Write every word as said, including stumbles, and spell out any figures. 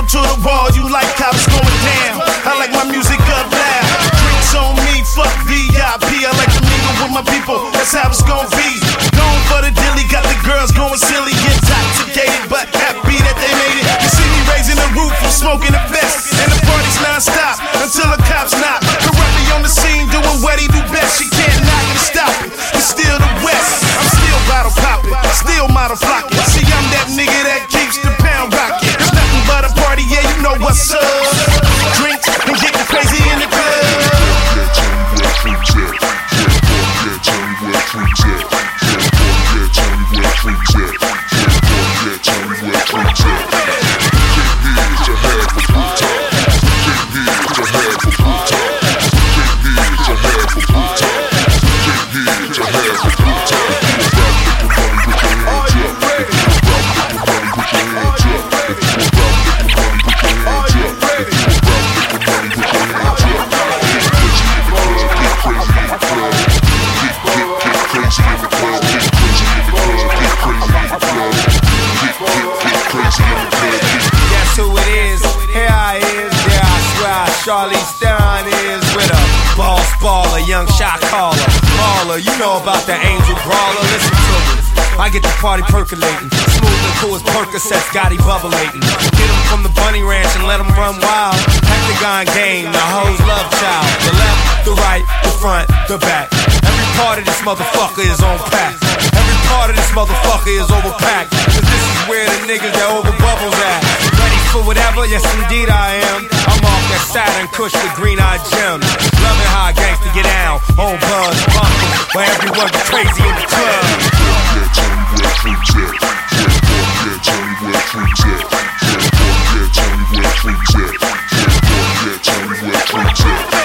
to the wall, you like how it's going down. I like my music up loud. Drinks on me, fuck V I P. I like to mingle with my people, that's how it's gonna be. Going for the dilly, got the girls going silly, intoxicated, but happy that they made it. You see me raising the roof, I'm smoking the best, and the party's non-stop until the cops knock. Correctly on the scene, doing what he do best. She can't knock and stop it. It's still the West. I'm still bottle popping, still model flocking. See, I'm that nigga that keeps the pound rocking. It's nothing but a party, yeah, you know what's up. Drinks and getting crazy in the club. Charlize Theron is with a boss baller, young shot caller, baller. You know about the angel brawler. Listen to me, I get the party percolating, smooth and cool as Percocets, got he bubblating. Get him from the bunny ranch and let him run wild. Hectagon game, the hoes love child. The left, the right, the front, the back. Every part of this motherfucker is on pack. Every part of this motherfucker is overpacked. Cause this is where the niggas that over bubbles at. Ready for whatever, yes indeed I am. I'm off that Saturn Kush with green-eyed gems. Loving how I gangsta get down on Buzz Bumpin', where everyone gets crazy in the club. Yeah, Tony, where fruits at? Yeah, Tony, where fruits at? Yeah, Tony, where fruits at? Yeah, Tony, where fruits at?